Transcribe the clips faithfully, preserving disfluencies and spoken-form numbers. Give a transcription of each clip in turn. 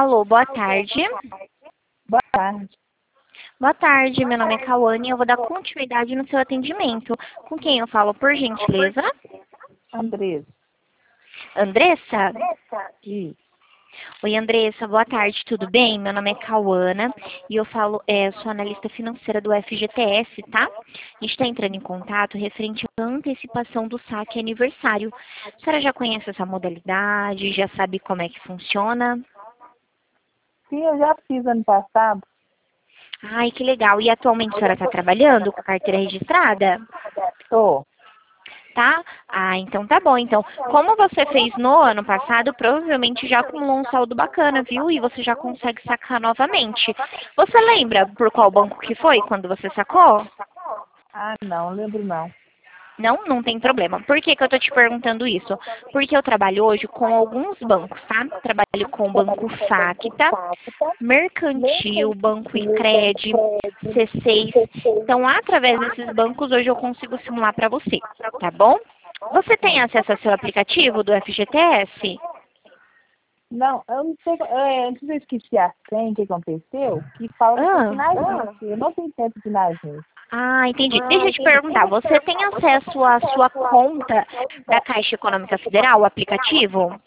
Alô, boa tarde. Boa tarde. Boa tarde, meu nome é Cauane e eu vou dar continuidade no seu atendimento. Com quem eu falo, por gentileza? Andressa. Andressa? Isso. Oi, Andressa, boa tarde, tudo bem? Meu nome é Cauana e eu falo, é, sou analista financeira do F G T S, tá? A gente está entrando em contato referente à antecipação do saque aniversário. A senhora já conhece essa modalidade, já sabe como é que funciona? Sim, eu já fiz ano passado. Ai, que legal. E atualmente a senhora está trabalhando com a carteira registrada? Estou. Tá? Ah, então tá bom. Então, como você fez no ano passado, provavelmente já acumulou um saldo bacana, viu? E você já consegue sacar novamente. Você lembra por qual banco que foi quando você sacou? Ah, não, lembro não. Não, não tem problema. Por que que eu tô te perguntando isso? Porque eu trabalho hoje com alguns bancos, tá? Trabalho com o Banco Facta, Mercantil, Banco Icred, C seis. Então, através desses bancos, hoje eu consigo simular para você, tá bom? Você tem acesso ao seu aplicativo do F G T S? Não, eu não sei, é, antes eu esqueci a senha, o que aconteceu, que fala que eu Ah, fui na agência. Eu não tenho tempo de ir na agência. ah, entendi. Deixa eu te perguntar, você tem acesso à sua conta da Caixa Econômica Federal, o aplicativo?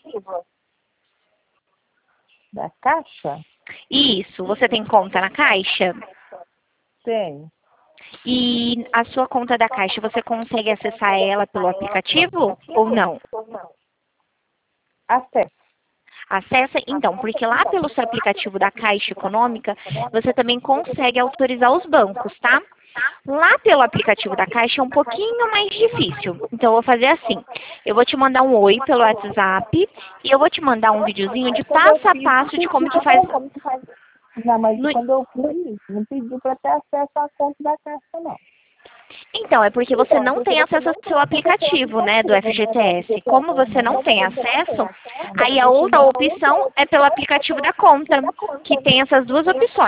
Da Caixa? Isso, você tem conta na Caixa? Tenho. E a sua conta da Caixa, você consegue acessar ela pelo aplicativo ou não? Acesso. Acessa, então, porque lá pelo seu aplicativo da Caixa Econômica, você também consegue autorizar os bancos, tá? Lá pelo aplicativo da Caixa é um pouquinho mais difícil. Então, eu vou fazer assim. Eu vou te mandar um oi pelo WhatsApp e eu vou te mandar um videozinho de Quando eu passo a fiz, passo de como que faz. não, mas no- quando eu fiz, não pediu para ter acesso à conta da Caixa, não. Então, é porque você não tem acesso ao seu aplicativo, né, do F G T S. Como você não tem acesso, aí a outra opção é pelo aplicativo da conta, que tem essas duas opções.